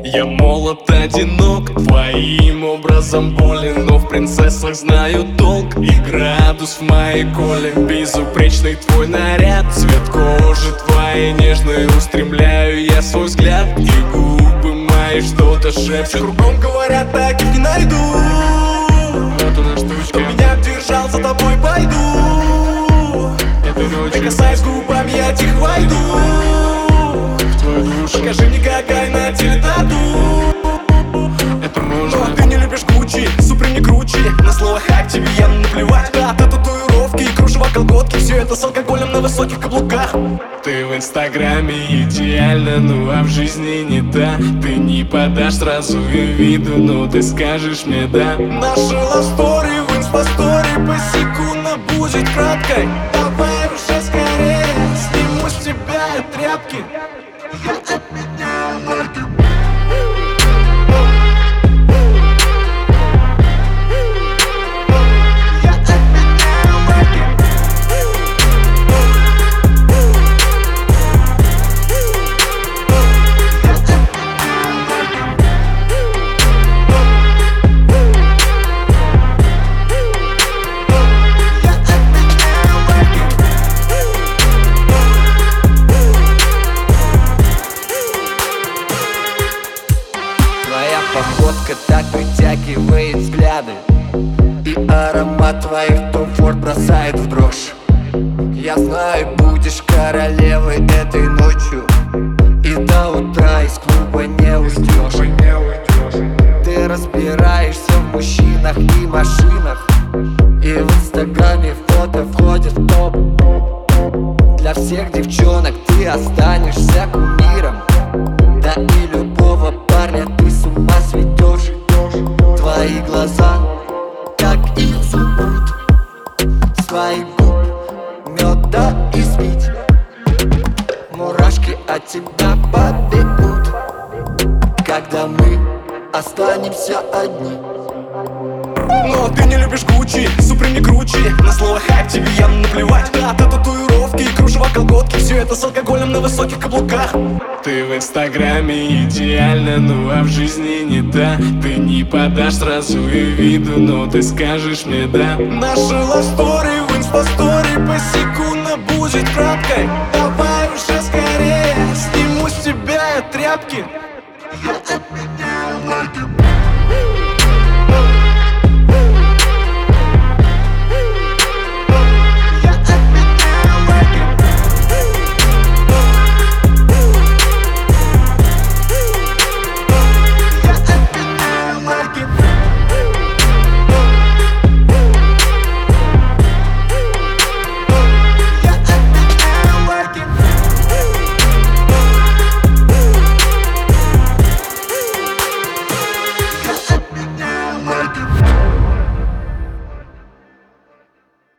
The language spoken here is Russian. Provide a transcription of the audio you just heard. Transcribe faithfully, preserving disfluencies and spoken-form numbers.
Я молод, одинок, твоим образом болен, но в принцессах знаю толк и градус в моей коле. Безупречный твой наряд, цвет кожи твоей нежной, устремляю я свой взгляд, и губы мои что-то шепчут. Кругом говорят, таких не найду. Вот она штучка. Кто меня держал, за тобой пойду. Этой ночью касаюсь губами, я тихо войду в твою душу. Покажи мне, какая на теле тату. Это можно. Но ты не любишь Гуччи, Суприм не круче. На слово хайп тебе я наплевать. Да, ты татуировки и кружева колготки, все это с алкоголем на высоких каблуках. Ты в инстаграме идеально, ну а в жизни не та. Ты не подашь сразу и виду, но ты скажешь мне да. Наша лавстори в инстастори посекундно будет краткой. Давай уже скорее, сниму с тебя тряпки. Я отменяю ноги. Твоя походка так притягивает взгляды, и аромат твоих Том Форд бросает в дрожь. Я знаю, будешь королевой этой ночью, и до утра из клуба не уйдешь. Ты разбираешься в мужчинах и машинах, и в инстаграме фото входит в топ. Для всех девчонок ты останешься кумиром, да и любого парня ты с ума сведешь. Твои глаза, как изумруд, с твоих губ меда измить. Мурашки от тебя побегут, когда мы останемся одни. Но ты не любишь Гуччи, Суприм не круче. На слово хайп тебе я наплевать. Да, ты татуировки и кружева колготки, все это с алкоголем на высоких каблуках. Ты в инстаграме идеально, ну а в жизни не та. Ты не подашь сразу и виду, но ты скажешь мне да. Наша лавстори в инстастори посекундно будет краткой. Давай уже скорее, сниму с тебя тряпки.